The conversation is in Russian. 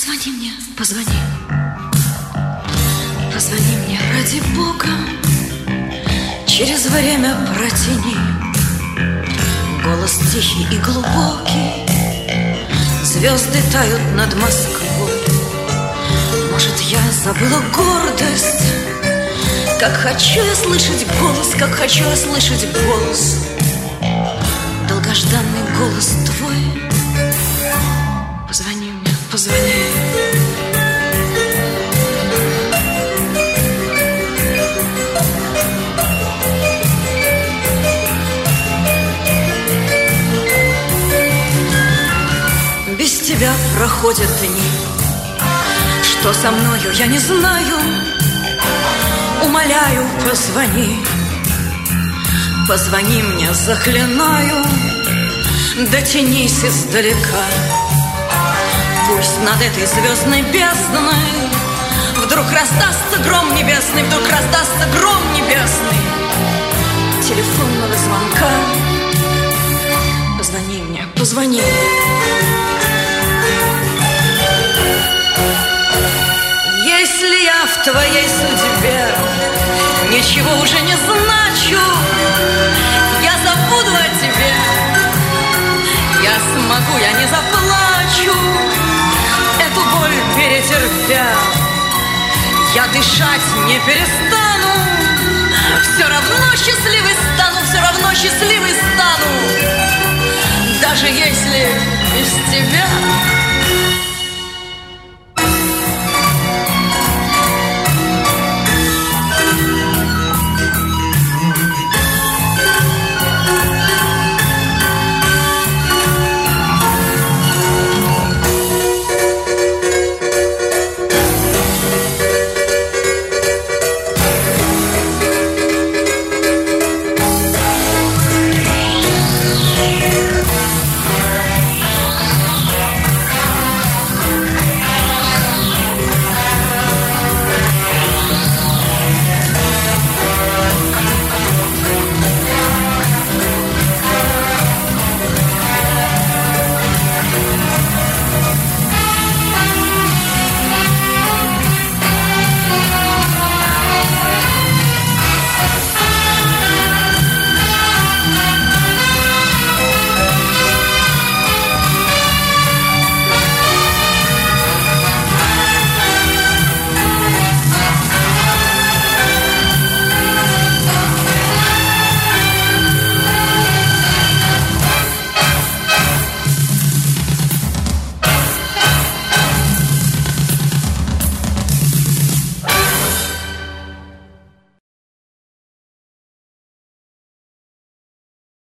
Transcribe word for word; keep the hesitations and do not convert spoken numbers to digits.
Позвони мне, позвони. Позвони мне, ради Бога. Через время протяни. Голос тихий и глубокий. Звезды тают над Москвой. Может, я забыла гордость. Как хочу я слышать голос, как хочу я слышать голос. Долгожданный голос твой. Позвони мне, позвони. Без тебя проходят дни. Что со мною, я не знаю. Умоляю, позвони. Позвони мне, заклинаю. Дотянись издалека. Пусть над этой звездной бездной вдруг раздастся гром небесный, вдруг раздастся гром небесный телефонного звонка. Позвони мне, позвони. Если я в твоей судьбе ничего уже не значу, я забуду о тебе. Я смогу, я не заплачу. Эту боль перетерпя, я дышать не перестану. Все равно счастливой стану, все равно счастливой стану. Даже если без тебя.